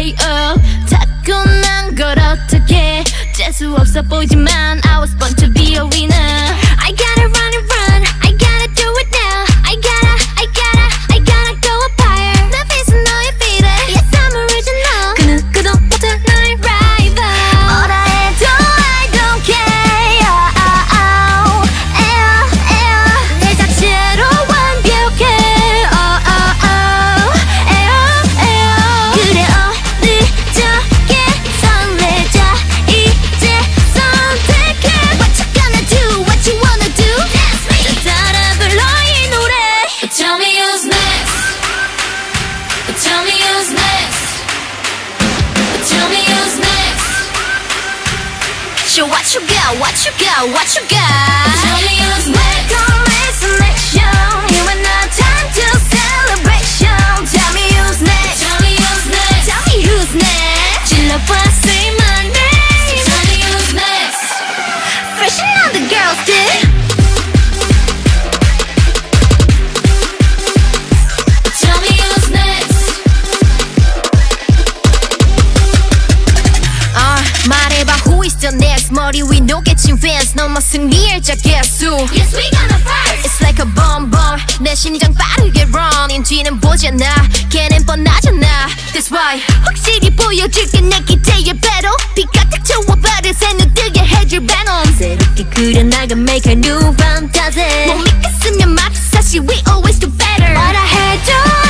hurry up. 타고난 걸 어떻게 재수 없어 보이지만 I was born to be a winner. I gotta run and run, I gotta do it now. I gotta go up higher. 내 빛은 너의 빛에 Yes I'm original. 그 누구도 못해 나의 rival. 뭐라 해도 I don't care. 내 자체로 완벽해. 그래 어느 적에 설레자 이제 선택해. What you gonna do, what you wanna do. 다 따라 불러 이 노래. Tell me who's next. Tell me who's next. Tell me who's next. So what you got, what you got, what you got. Tell me who's next. Come listen, let's show. You and I time to celebration. Tell me who's next. Tell me who's next. Tell me who's next. 질러봐, say my name. Tell me who's next. Freshen on the girls, dude. Tell me who's next. 말해봐 who is the next. 머리 위 녹여진 fans 너만 승리의 자개수. Yes we gonna fight. It's like a bomb bomb. 내 심장 빠르게 running 뒤는 보잖아. 걔는 뻔하잖아. That's why 확실히 보여줄게 내 기대의 battle. 비가 탁 쳐와봐도 새는 뜨게 해줄 venom. 새롭게 그려나가 make a new fantasy. 못 믿겠으면 말해 사실 we always do better. 뭐라 해도